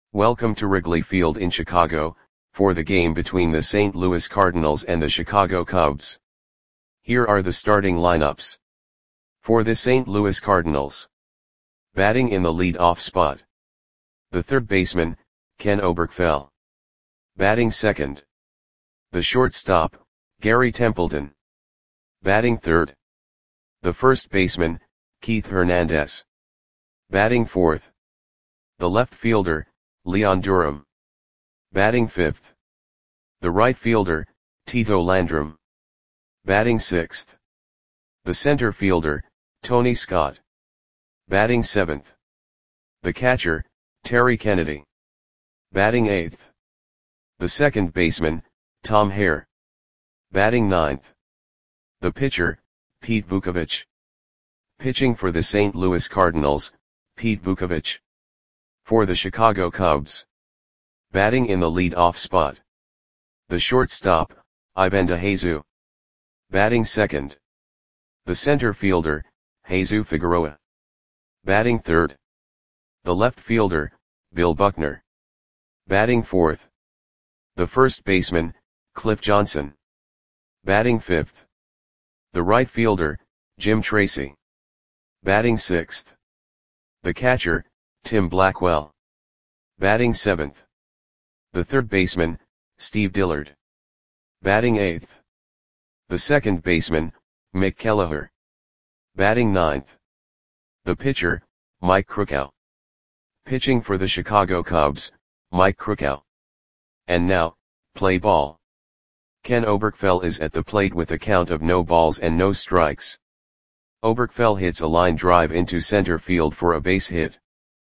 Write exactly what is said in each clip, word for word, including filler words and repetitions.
Welcome to Wrigley Field in Chicago, for the game between the Saint Louis Cardinals and the Chicago Cubs. Here are the starting lineups. For the Saint Louis Cardinals. Batting in the lead-off spot. The third baseman, Ken Oberkfell. Batting second. The shortstop, Gary Templeton. Batting third. The first baseman, Keith Hernandez. Batting fourth. The left fielder, Leon Durham. Batting fifth. The right fielder, Tito Landrum. Batting sixth. The center fielder, Tony Scott. Batting seventh. The catcher, Terry Kennedy. Batting eighth. The second baseman, Tom Hare. Batting ninth. The pitcher, Pete Vukovich. Pitching for the Saint Louis Cardinals, Pete Vukovich. For the Chicago Cubs. Batting in the lead-off spot. The shortstop, Ivan DeJesus. Batting second. The center fielder, Jesus Figueroa. Batting third. The left fielder, Bill Buckner. Batting fourth. The first baseman, Cliff Johnson. Batting fifth. The right fielder, Jim Tracy. Batting sixth. The catcher, Tim Blackwell. Batting seventh. The third baseman, Steve Dillard. Batting eighth. The second baseman, Mick Kelleher. Batting ninth. The pitcher, Mike Krukow. Pitching for the Chicago Cubs, Mike Krukow. And now, play ball. Ken Oberkfell is at the plate with a count of no balls and no strikes. Oberkfell hits a line drive into center field for a base hit.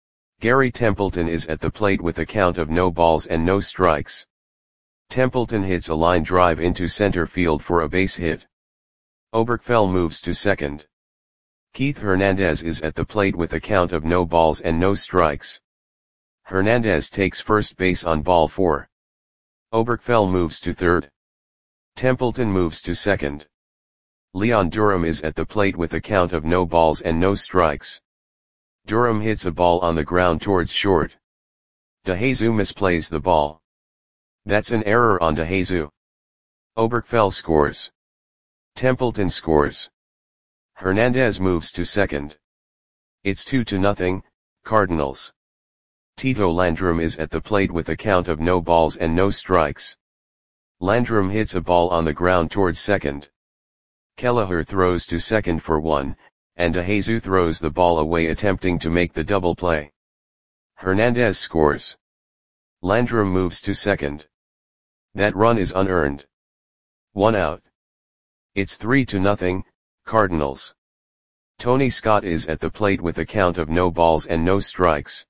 Gary Templeton is at the plate with a count of no balls and no strikes. Templeton hits a line drive into center field for a base hit. Oberkfell moves to second. Keith Hernandez is at the plate with a count of no balls and no strikes. Hernandez takes first base on ball four. Oberkfell moves to third. Templeton moves to second. Leon Durham is at the plate with a count of no balls and no strikes. Durham hits a ball on the ground towards short. DeJesus misplays the ball. That's an error on DeJesus. Oberkfell scores. Templeton scores. Hernandez moves to second. It's two to nothing, Cardinals. Tito Landrum is at the plate with a count of no balls and no strikes. Landrum hits a ball on the ground towards second. Kelleher throws to second for one, and DeJesus throws the ball away attempting to make the double play. Hernandez scores. Landrum moves to second. That run is unearned. One out. It's three to nothing, Cardinals. Tony Scott is at the plate with a count of no balls and no strikes.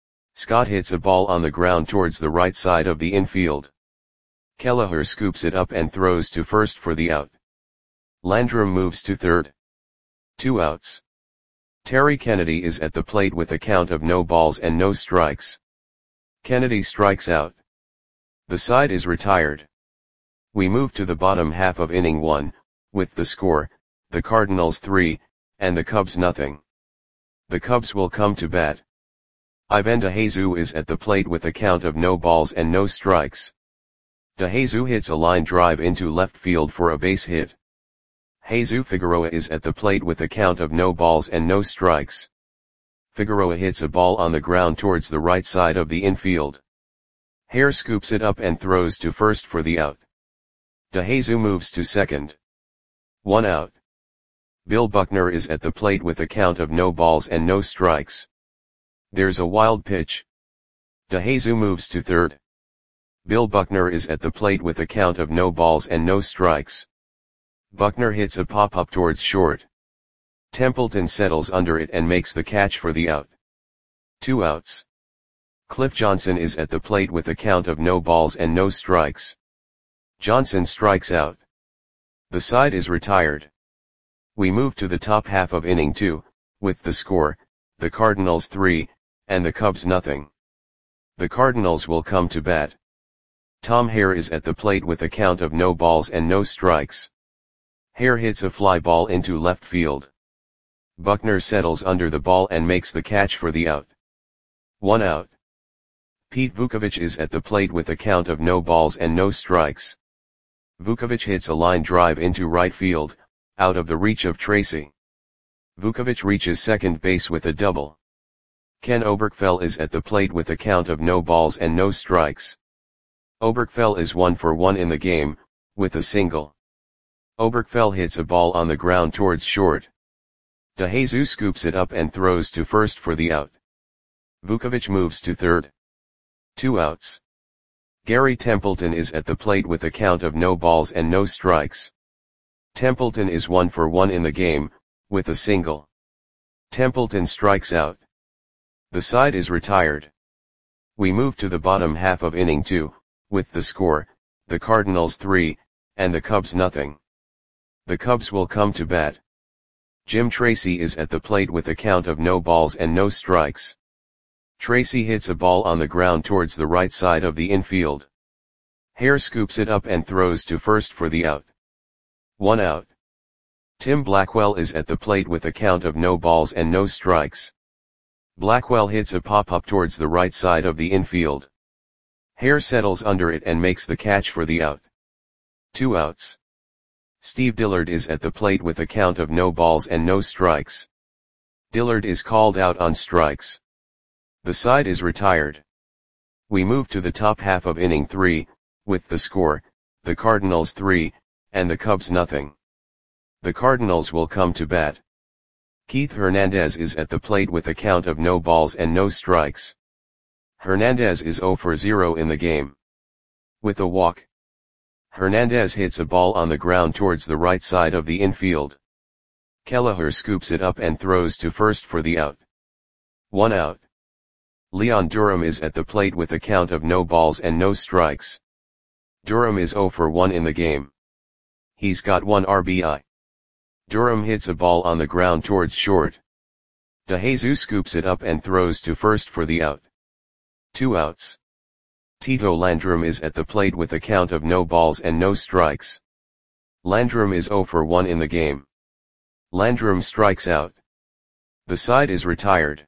Scott hits a ball on the ground towards the right side of the infield. Kelleher scoops it up and throws to first for the out. Landrum moves to third. Two outs. Terry Kennedy is at the plate with a count of no balls and no strikes. Kennedy strikes out. The side is retired. We move to the bottom half of inning one, with the score, the Cardinals three, and the Cubs nothing. The Cubs will come to bat. Ivan DeJesus is at the plate with a count of no balls and no strikes. DeJesus hits a line drive into left field for a base hit. Jesus Figueroa is at the plate with a count of no balls and no strikes. Figueroa hits a ball on the ground towards the right side of the infield. Hare scoops it up and throws to first for the out. DeJesus moves to second. One out. Bill Buckner is at the plate with a count of no balls and no strikes. There's a wild pitch. DeJesus moves to third. Bill Buckner is at the plate with a count of no balls and no strikes. Buckner hits a pop-up towards short. Templeton settles under it and makes the catch for the out. Two outs. Cliff Johnson is at the plate with a count of no balls and no strikes. Johnson strikes out. The side is retired. We move to the top half of inning two, with the score, the Cardinals three, and the Cubs nothing. The Cardinals will come to bat. Tom Hare is at the plate with a count of no balls and no strikes. Hare hits a fly ball into left field. Buckner settles under the ball and makes the catch for the out. One out. Pete Vukovich is at the plate with a count of no balls and no strikes. Vukovich hits a line drive into right field, out of the reach of Tracy. Vukovich reaches second base with a double. Ken Oberkfell is at the plate with a count of no balls and no strikes. Oberkfell is one for one in the game, with a single. Oberkfell hits a ball on the ground towards short. DeJesus scoops it up and throws to first for the out. Vukovich moves to third. Two outs. Gary Templeton is at the plate with a count of no balls and no strikes. Templeton is one for one in the game, with a single. Templeton strikes out. The side is retired. We move to the bottom half of inning two, with the score, the Cardinals three, and the Cubs nothing. The Cubs will come to bat. Jim Tracy is at the plate with a count of no balls and no strikes. Tracy hits a ball on the ground towards the right side of the infield. Hare scoops it up and throws to first for the out. One out. Tim Blackwell is at the plate with a count of no balls and no strikes. Blackwell hits a pop-up towards the right side of the infield. Hare settles under it and makes the catch for the out. Two outs. Steve Dillard is at the plate with a count of no balls and no strikes. Dillard is called out on strikes. The side is retired. We move to the top half of inning three, with the score, the Cardinals three, and the Cubs nothing. The Cardinals will come to bat. Keith Hernandez is at the plate with a count of no balls and no strikes. Hernandez is zero for zero in the game. With a walk. Hernandez hits a ball on the ground towards the right side of the infield. Kelleher scoops it up and throws to first for the out. One out. Leon Durham is at the plate with a count of no balls and no strikes. Durham is zero for one in the game. He's got one R B I. Durham hits a ball on the ground towards short. DeJesus scoops it up and throws to first for the out. Two outs. Tito Landrum is at the plate with a count of no balls and no strikes. Landrum is zero for one in the game. Landrum strikes out. The side is retired.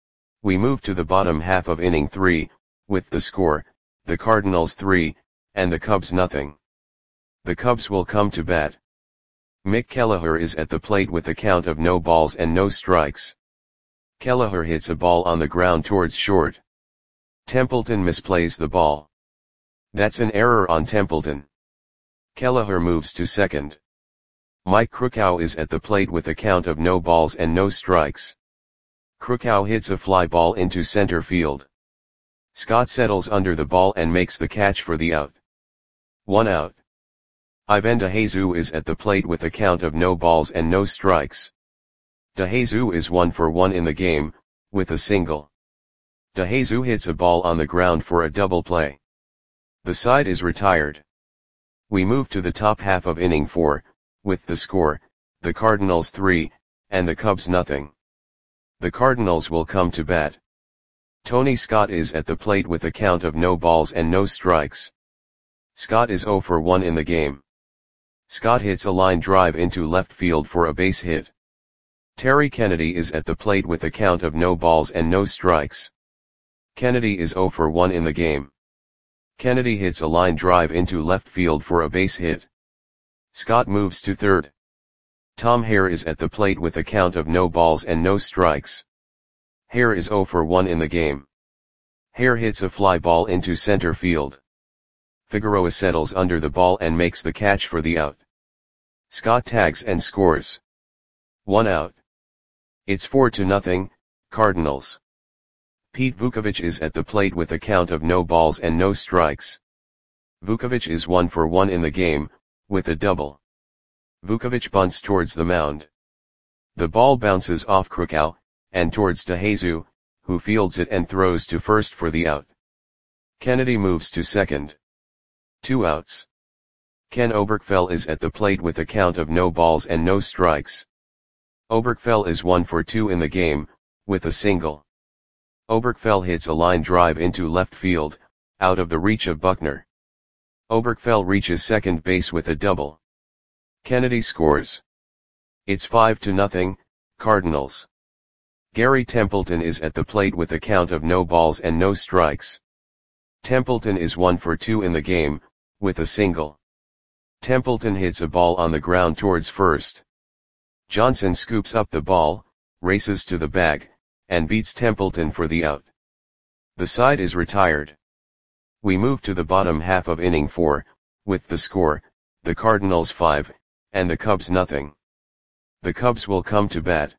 We move to the bottom half of inning three, with the score, the Cardinals three, and the Cubs nothing. The Cubs will come to bat. Mick Kelleher is at the plate with a count of no balls and no strikes. Kelleher hits a ball on the ground towards short. Templeton misplays the ball. That's an error on Templeton. Kelleher moves to second. Mike Krukow is at the plate with a count of no balls and no strikes. Krukow hits a fly ball into center field. Scott settles under the ball and makes the catch for the out. One out. Ivan DeJesus is at the plate with a count of no balls and no strikes. DeJesus is one for one in the game, with a single. DeJesus hits a ball on the ground for a double play. The side is retired. We move to the top half of inning four, with the score, the Cardinals three, and the Cubs nothing. The Cardinals will come to bat. Tony Scott is at the plate with a count of no balls and no strikes. Scott is zero for one in the game. Scott hits a line drive into left field for a base hit. Terry Kennedy is at the plate with a count of no balls and no strikes. Kennedy is zero for one in the game. Kennedy hits a line drive into left field for a base hit. Scott moves to third. Tom Hare is at the plate with a count of no balls and no strikes. Hare is zero for one in the game. Hare hits a fly ball into center field. Figueroa settles under the ball and makes the catch for the out. Scott tags and scores. One out. It's four to nothing, Cardinals. Pete Vukovich is at the plate with a count of no balls and no strikes. Vukovich is one for one in the game, with a double. Vukovich bunts towards the mound. The ball bounces off Krukow, and towards DeJesus, who fields it and throws to first for the out. Kennedy moves to second. Two outs. Ken Oberkfell is at the plate with a count of no balls and no strikes. Oberkfell is one for two in the game, with a single. Oberkfell hits a line drive into left field, out of the reach of Buckner. Oberkfell reaches second base with a double. Kennedy scores. It's five to nothing, Cardinals. Gary Templeton is at the plate with a count of no balls and no strikes. Templeton is one for two in the game, with a single. Templeton hits a ball on the ground towards first. Johnson scoops up the ball, races to the bag, and beats Templeton for the out. The side is retired. We move to the bottom half of inning four, with the score, the Cardinals five, and the Cubs nothing. The Cubs will come to bat.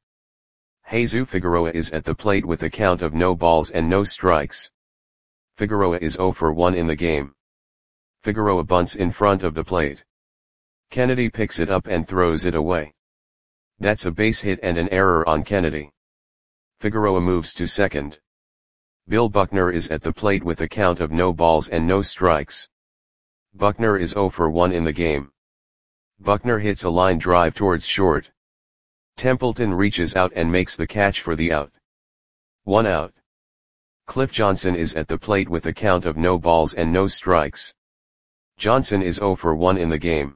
Jesus Figueroa is at the plate with a count of no balls and no strikes. Figueroa is zero for one in the game. Figueroa bunts in front of the plate. Kennedy picks it up and throws it away. That's a base hit and an error on Kennedy. Figueroa moves to second. Bill Buckner is at the plate with a count of no balls and no strikes. Buckner is zero for one in the game. Buckner hits a line drive towards short. Templeton reaches out and makes the catch for the out. One out. Cliff Johnson is at the plate with a count of no balls and no strikes. Johnson is zero for one in the game.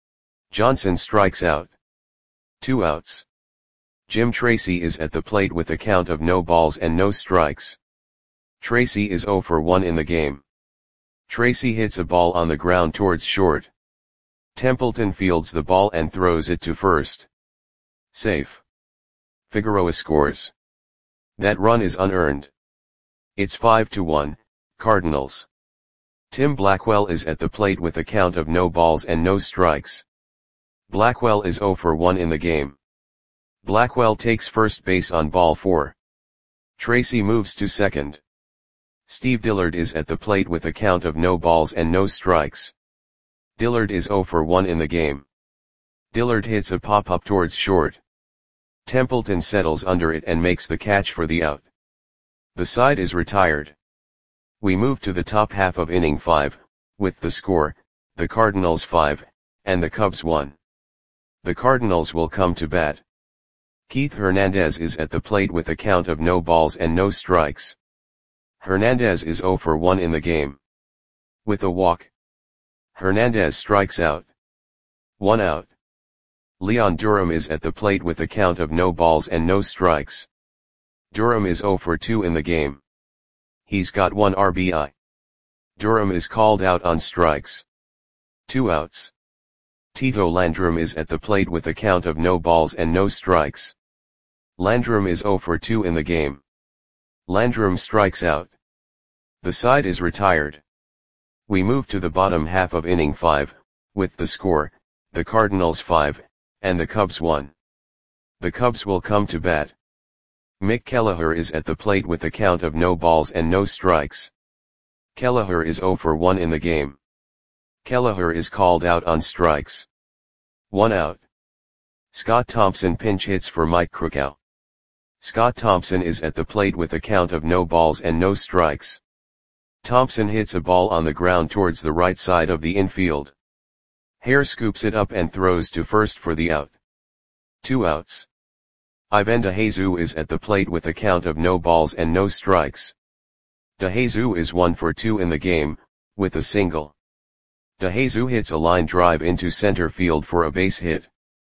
Johnson strikes out. Two outs. Jim Tracy is at the plate with a count of no balls and no strikes. Tracy is zero for one in the game. Tracy hits a ball on the ground towards short. Templeton fields the ball and throws it to first. Safe. Figueroa scores. That run is unearned. It's five to one, Cardinals. Tim Blackwell is at the plate with a count of no balls and no strikes. Blackwell is zero for one in the game. Blackwell takes first base on ball four. Tracy moves to second. Steve Dillard is at the plate with a count of no balls and no strikes. Dillard is zero for one in the game. Dillard hits a pop-up towards short. Templeton settles under it and makes the catch for the out. The side is retired. We move to the top half of inning five, with the score, the Cardinals five, and the Cubs one. The Cardinals will come to bat. Keith Hernandez is at the plate with a count of no balls and no strikes. Hernandez is zero for one in the game. With a walk, Hernandez strikes out. One out. Leon Durham is at the plate with a count of no balls and no strikes. Durham is zero for two in the game. He's got one R B I. Durham is called out on strikes. Two outs. Tito Landrum is at the plate with a count of no balls and no strikes. Landrum is zero for two in the game. Landrum strikes out. The side is retired. We move to the bottom half of inning five, with the score, the Cardinals five, and the Cubs one. The Cubs will come to bat. Mick Kelleher is at the plate with a count of no balls and no strikes. Kelleher is zero for one in the game. Kelleher is called out on strikes. One out. Scott Thompson pinch hits for Mike Krukow. Scott Thompson is at the plate with a count of no balls and no strikes. Thompson hits a ball on the ground towards the right side of the infield. Hare scoops it up and throws to first for the out. Two outs. Ivan DeJesus is at the plate with a count of no balls and no strikes. DeJesus is one for two in the game, with a single. DeJesus hits a line drive into center field for a base hit.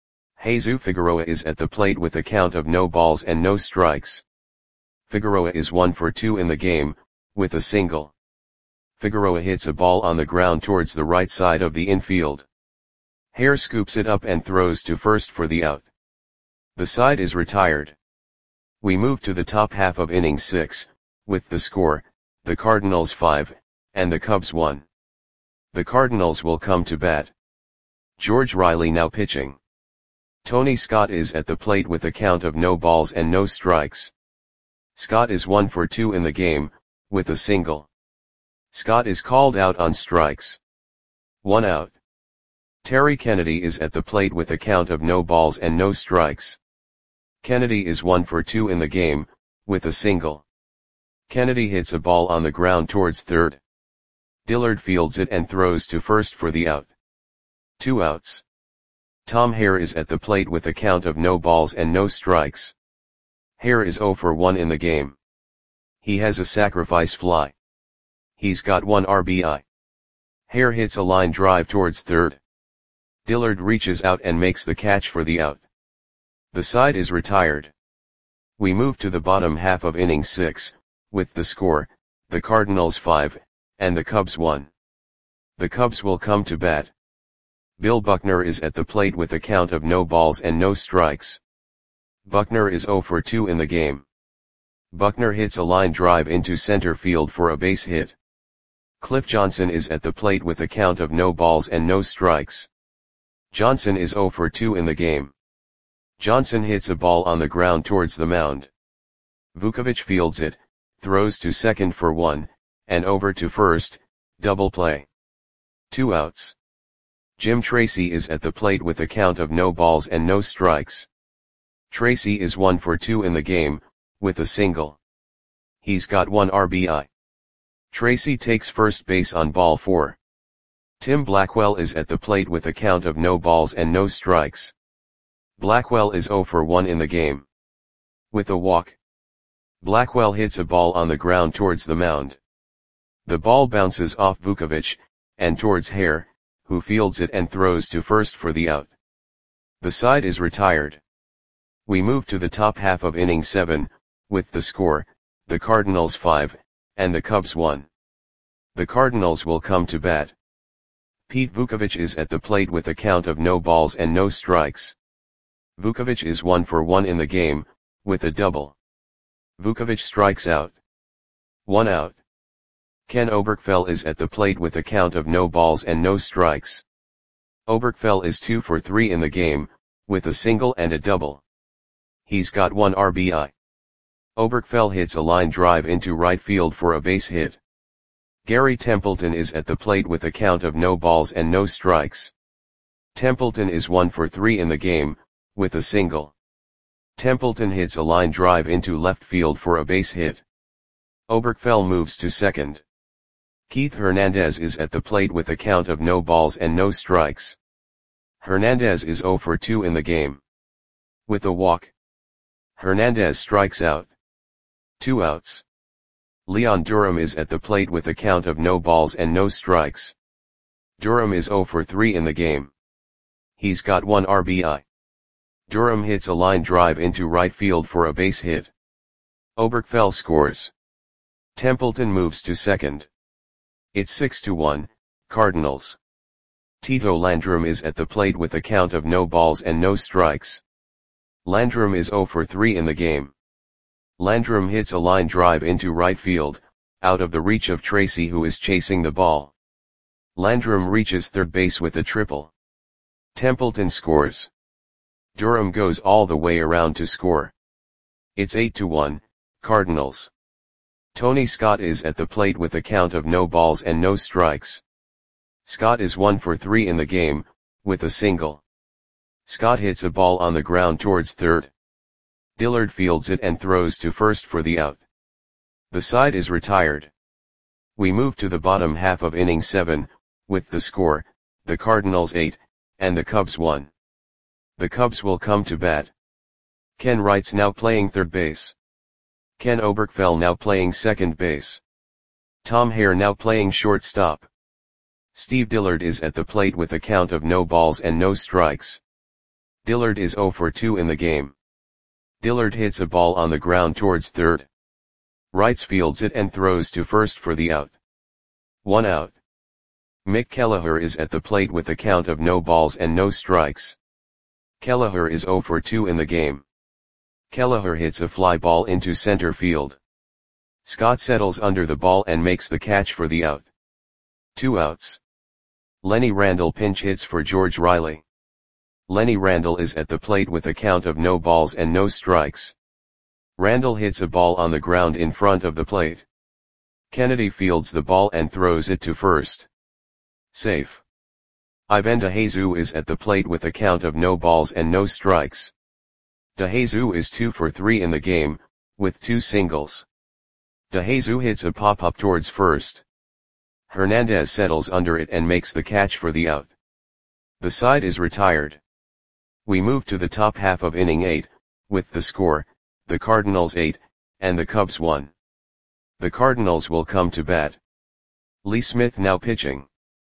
Jesus Figueroa is at the plate with a count of no balls and no strikes. Figueroa is one for two in the game, with a single. Figueroa hits a ball on the ground towards the right side of the infield. Hare scoops it up and throws to first for the out. The side is retired. We move to the top half of inning six, with the score, the Cardinals five, and the Cubs one. The Cardinals will come to bat. George Riley now pitching. Tony Scott is at the plate with a count of no balls and no strikes. Scott is one for two in the game, with a single. Scott is called out on strikes. One out. Terry Kennedy is at the plate with a count of no balls and no strikes. Kennedy is one for two in the game, with a single. Kennedy hits a ball on the ground towards third. Dillard fields it and throws to first for the out. Two outs. Tom Hare is at the plate with a count of no balls and no strikes. Hare is zero for one in the game. He has a sacrifice fly. He's got one R B I. Hare hits a line drive towards third. Dillard reaches out and makes the catch for the out. The side is retired. We move to the bottom half of inning six, with the score, the Cardinals five, and the Cubs one. The Cubs will come to bat. Bill Buckner is at the plate with a count of no balls and no strikes. Buckner is oh for two in the game. Buckner hits a line drive into center field for a base hit. Cliff Johnson is at the plate with a count of no balls and no strikes. Johnson is oh for two in the game. Johnson hits a ball on the ground towards the mound. Vukovich fields it, throws to second for one, and over to first, double play. Two outs. Jim Tracy is at the plate with a count of no balls and no strikes. Tracy is one for two in the game, with a single. He's got one R B I. Tracy takes first base on ball four. Tim Blackwell is at the plate with a count of no balls and no strikes. Blackwell is oh for one in the game. With a walk. Blackwell hits a ball on the ground towards the mound. The ball bounces off Vukovich, and towards Hare, who fields it and throws to first for the out. The side is retired. We move to the top half of inning seven, with the score, the Cardinals five, and the Cubs one. The Cardinals will come to bat. Pete Vukovich is at the plate with a count of no balls and no strikes. Vukovich is one for one in the game, with a double. Vukovich strikes out. One out. Ken Oberkfell is at the plate with a count of no balls and no strikes. Oberkfell is two for three in the game, with a single and a double. He's got one R B I. Oberkfell hits a line drive into right field for a base hit. Gary Templeton is at the plate with a count of no balls and no strikes. Templeton is one for three in the game, with a single. Templeton hits a line drive into left field for a base hit. Oberkfell moves to second. Keith Hernandez is at the plate with a count of no balls and no strikes. Hernandez is oh for two in the game. With a walk. Hernandez strikes out. Two outs. Leon Durham is at the plate with a count of no balls and no strikes. Durham is oh for three in the game. He's got one R B I. Durham hits a line drive into right field for a base hit. Oberkfell scores. Templeton moves to second. It's six to one, Cardinals. Tito Landrum is at the plate with a count of no balls and no strikes. Landrum is oh for three in the game. Landrum hits a line drive into right field, out of the reach of Tracy, who is chasing the ball. Landrum reaches third base with a triple. Templeton scores. Durham goes all the way around to score. It's eight to one, Cardinals. Tony Scott is at the plate with a count of no balls and no strikes. Scott is one for three in the game, with a single. Scott hits a ball on the ground towards third. Dillard fields it and throws to first for the out. The side is retired. We move to the bottom half of inning seven, with the score, the Cardinals eight, and the Cubs one. The Cubs will come to bat. Ken Wright's now playing third base. Ken Oberkfell now playing second base. Tom Hare now playing shortstop. Steve Dillard is at the plate with a count of no balls and no strikes. Dillard is oh for two in the game. Dillard hits a ball on the ground towards third. Wrights fields it and throws to first for the out. One out. Mick Kelleher is at the plate with a count of no balls and no strikes. Kelleher is oh for two in the game. Kelleher hits a fly ball into center field. Scott settles under the ball and makes the catch for the out. Two outs. Lenny Randle pinch hits for George Riley. Lenny Randle is at the plate with a count of no balls and no strikes. Randle hits a ball on the ground in front of the plate. Kennedy fields the ball and throws it to first. Safe. Ivan DeJesus is at the plate with a count of no balls and no strikes. DeJesus is two for three in the game, with two singles. DeJesus hits a pop-up towards first. Hernandez settles under it and makes the catch for the out. The side is retired. We move to the top half of inning eight, with the score, the Cardinals eight, and the Cubs one. The Cardinals will come to bat. Lee Smith now pitching.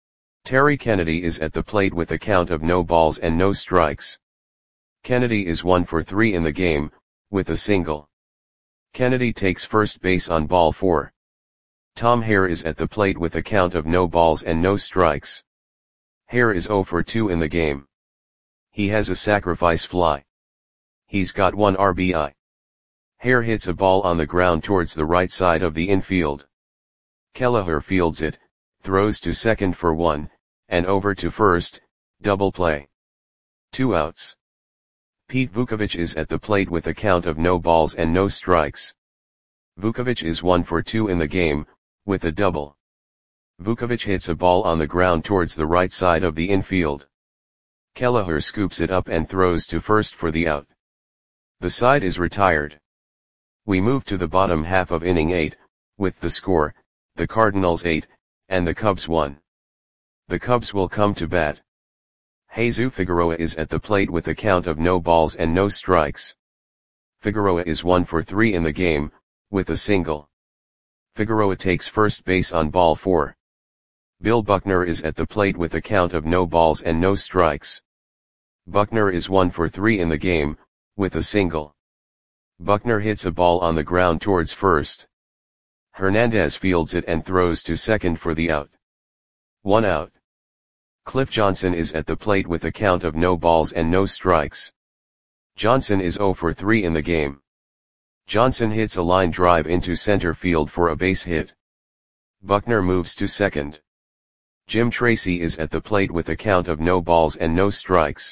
Terry Kennedy is at the plate with a count of no balls and no strikes. Kennedy is one for three in the game, with a single. Kennedy takes first base on ball four. Tom Hare is at the plate with a count of no balls and no strikes. Hare is zero for two in the game. He has a sacrifice fly. He's got one R B I. Hare hits a ball on the ground towards the right side of the infield. Kelleher fields it, throws to second for one, and over to first, double play. Two outs. Pete Vukovich is at the plate with a count of no balls and no strikes. Vukovich is one for two in the game, with a double. Vukovich hits a ball on the ground towards the right side of the infield. Kelleher scoops it up and throws to first for the out. The side is retired. We move to the bottom half of inning eight, with the score, the Cardinals eight, and the Cubs one. The Cubs will come to bat. Jesus Figueroa is at the plate with a count of no balls and no strikes. Figueroa is one for three in the game, with a single. Figueroa takes first base on ball four. Bill Buckner is at the plate with a count of no balls and no strikes. Buckner is one for three in the game, with a single. Buckner hits a ball on the ground towards first. Hernandez fields it and throws to second for the out. One out. Cliff Johnson is at the plate with a count of no balls and no strikes. Johnson is zero for three in the game. Johnson hits a line drive into center field for a base hit. Buckner moves to second. Jim Tracy is at the plate with a count of no balls and no strikes.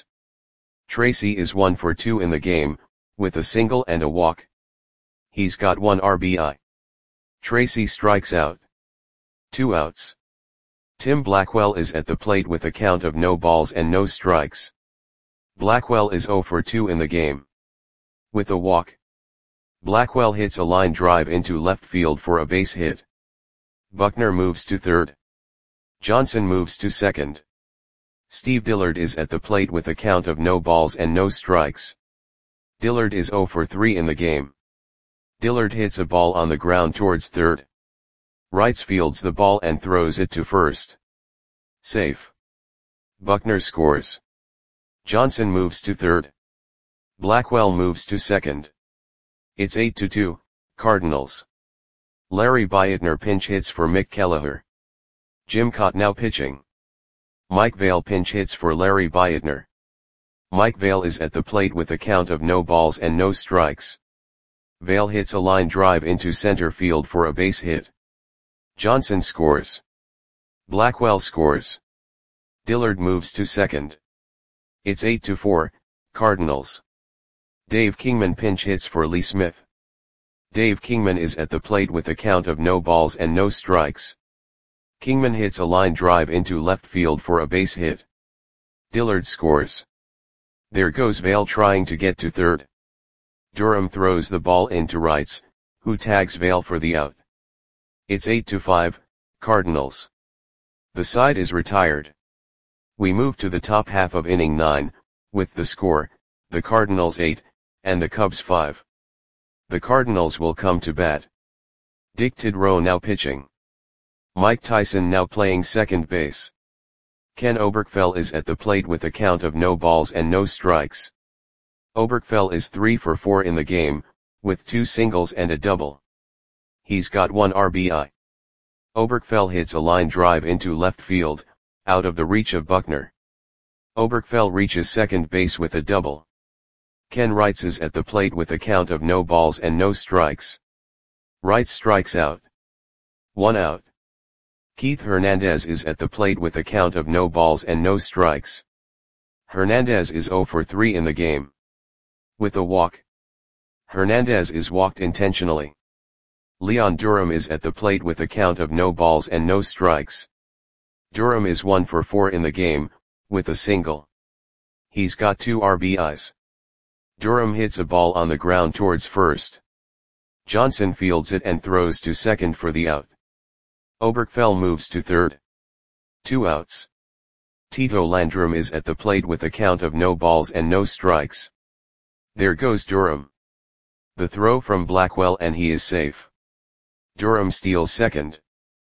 Tracy is one for two in the game, with a single and a walk. He's got one R B I. Tracy strikes out. Two outs. Tim Blackwell is at the plate with a count of no balls and no strikes. Blackwell is zero for two in the game. With a walk. Blackwell hits a line drive into left field for a base hit. Buckner moves to third. Johnson moves to second. Steve Dillard is at the plate with a count of no balls and no strikes. Dillard is zero for three in the game. Dillard hits a ball on the ground towards third. Wrights fields the ball and throws it to first. Safe. Buckner scores. Johnson moves to third. Blackwell moves to second. It's eight to two, Cardinals. Larry Bietner pinch hits for Mick Kelleher. Jim Cott now pitching. Mike Vail pinch hits for Larry Bietner. Mike Vail is at the plate with a count of no balls and no strikes. Vail hits a line drive into center field for a base hit. Johnson scores. Blackwell scores. Dillard moves to second. It's eight to four, Cardinals. Dave Kingman pinch hits for Lee Smith. Dave Kingman is at the plate with a count of no balls and no strikes. Kingman hits a line drive into left field for a base hit. Dillard scores. There goes Vail trying to get to third. Durham throws the ball into Wrights, who tags Vail for the out. It's eight to five, Cardinals. The side is retired. We move to the top half of inning nine, with the score, the Cardinals eight, and the Cubs five. The Cardinals will come to bat. Dick Tidrow now pitching. Mike Tyson now playing second base. Ken Oberkfell is at the plate with a count of no balls and no strikes. Oberkfell is three for four in the game, with two singles and a double. He's got one R B I. Oberkfell hits a line drive into left field, out of the reach of Buckner. Oberkfell reaches second base with a double. Ken Wrights is at the plate with a count of no balls and no strikes. Wrights strikes out. One out. Keith Hernandez is at the plate with a count of no balls and no strikes. Hernandez is zero for three in the game. With a walk. Hernandez is walked intentionally. Leon Durham is at the plate with a count of no balls and no strikes. Durham is one for four in the game, with a single. He's got two R B Is. Durham hits a ball on the ground towards first. Johnson fields it and throws to second for the out. Oberkfell moves to third. Two outs. Tito Landrum is at the plate with a count of no balls and no strikes. There goes Durham. The throw from Blackwell and he is safe. Durham steals second.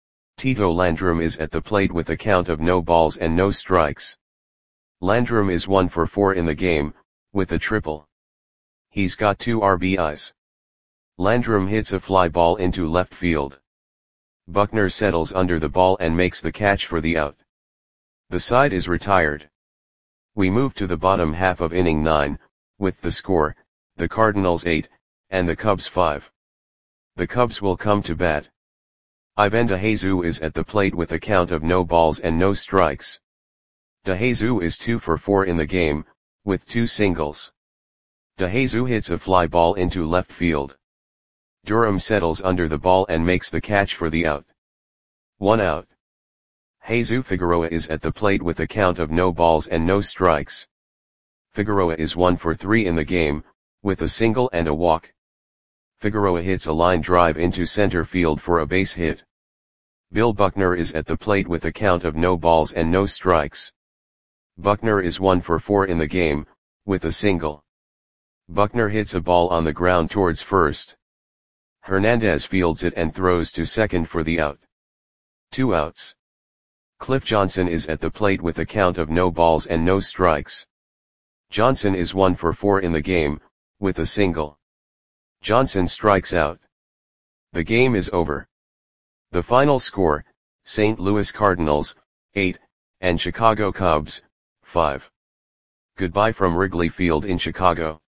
Tito Landrum is at the plate with a count of no balls and no strikes. Landrum is one for four in the game, with a triple. He's got two R B Is. Landrum hits a fly ball into left field. Buckner settles under the ball and makes the catch for the out. The side is retired. We move to the bottom half of inning nine, with the score, the Cardinals eight, and the Cubs five. The Cubs will come to bat. Ivan DeJesus is at the plate with a count of no balls and no strikes. DeJesus is two for four in the game, with two singles. DeJesus hits a fly ball into left field. Durham settles under the ball and makes the catch for the out. One out. Jesus Figueroa is at the plate with a count of no balls and no strikes. Figueroa is one for three in the game, with a single and a walk. Figueroa hits a line drive into center field for a base hit. Bill Buckner is at the plate with a count of no balls and no strikes. Buckner is one for four in the game, with a single. Buckner hits a ball on the ground towards first. Hernandez fields it and throws to second for the out. Two outs. Cliff Johnson is at the plate with a count of no balls and no strikes. Johnson is one for four in the game, with a single. Johnson strikes out. The game is over. The final score, Saint Louis Cardinals, eight, and Chicago Cubs, five. Goodbye from Wrigley Field in Chicago.